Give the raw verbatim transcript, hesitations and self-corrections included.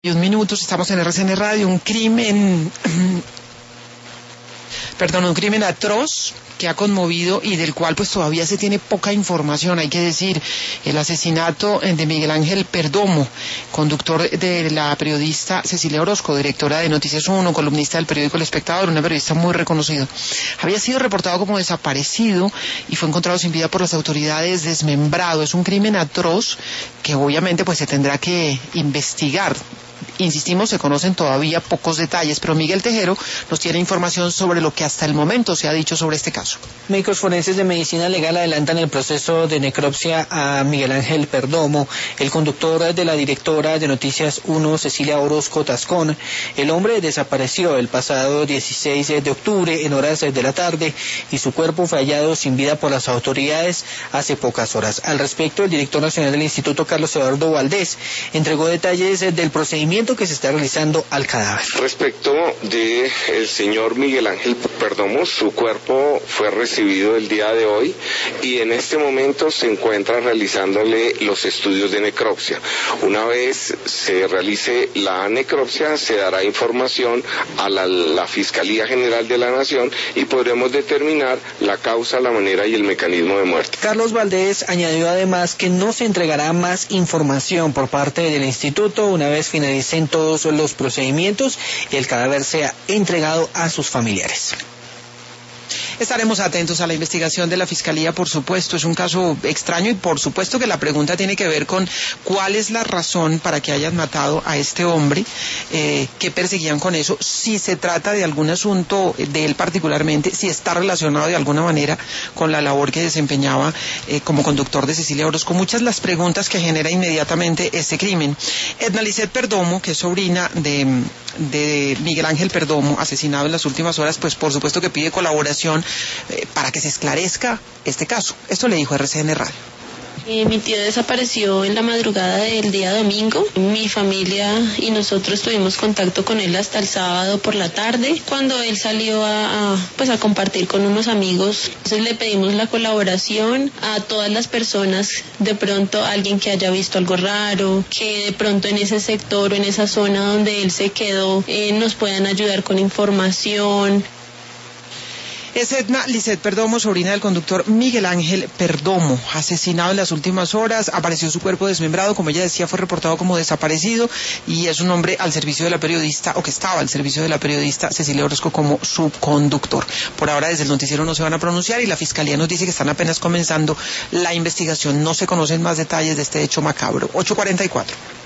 diez minutos, estamos en R C N Radio. Un crimen, perdón, un crimen atroz que ha conmovido y del cual pues todavía se tiene poca información, hay que decir. El asesinato de Miguel Ángel Perdomo, conductor de la periodista Cecilia Orozco, directora de Noticias uno, columnista del periódico El Espectador, una periodista muy reconocida. Había sido reportado como desaparecido y fue encontrado sin vida por las autoridades, desmembrado. Es un crimen atroz que obviamente pues se tendrá que investigar. Insistimos, se conocen todavía pocos detalles, pero Miguel Tejero nos tiene información sobre lo que hasta el momento se ha dicho sobre este caso. Médicos forenses de medicina legal adelantan el proceso de necropsia a Miguel Ángel Perdomo, el conductor de la directora de Noticias uno, Cecilia Orozco Tascón. El hombre desapareció el pasado dieciséis de octubre en horas de la tarde y su cuerpo fue hallado sin vida por las autoridades hace pocas horas. Al respecto, el director nacional del Instituto, Carlos Eduardo Valdés, entregó detalles del procedimiento que se está realizando al cadáver. Respecto de el señor Miguel Ángel Perdomo, su cuerpo fue recibido el día de hoy y en este momento se encuentra realizándole los estudios de necropsia. Una vez se realice la necropsia, se dará información a la, la Fiscalía General de la Nación y podremos determinar la causa, la manera y el mecanismo de muerte. Carlos Valdés añadió además que no se entregará más información por parte del instituto una vez finalicen todos los procedimientos y el cadáver sea entregado a sus familiares. Estaremos atentos a la investigación de la Fiscalía, por supuesto. Es un caso extraño y por supuesto que la pregunta tiene que ver con cuál es la razón para que hayan matado a este hombre, eh, qué perseguían con eso, si se trata de algún asunto de él particularmente, si está relacionado de alguna manera con la labor que desempeñaba eh, como conductor de Cecilia Orozco. Muchas las preguntas que genera inmediatamente este crimen. Edna Lisset Perdomo, que es sobrina de, de Miguel Ángel Perdomo, asesinado en las últimas horas, pues por supuesto que pide colaboración Eh, para que se esclarezca este caso. Esto le dijo R C N Radio. Eh, mi tío desapareció en la madrugada del día domingo. Mi familia y nosotros tuvimos contacto con él hasta el sábado por la tarde, cuando él salió a, a, pues a compartir con unos amigos. Entonces le pedimos la colaboración a todas las personas, de pronto alguien que haya visto algo raro, que de pronto en ese sector o en esa zona donde él se quedó eh, nos puedan ayudar con información. Es Edna Lisset Perdomo, sobrina del conductor Miguel Ángel Perdomo, asesinado en las últimas horas. Apareció su cuerpo desmembrado, como ella decía, fue reportado como desaparecido y es un hombre al servicio de la periodista, o que estaba al servicio de la periodista Cecilia Orozco como su conductor. Por ahora desde el noticiero no se van a pronunciar y la Fiscalía nos dice que están apenas comenzando la investigación. No se conocen más detalles de este hecho macabro. ocho cuarenta y cuatro.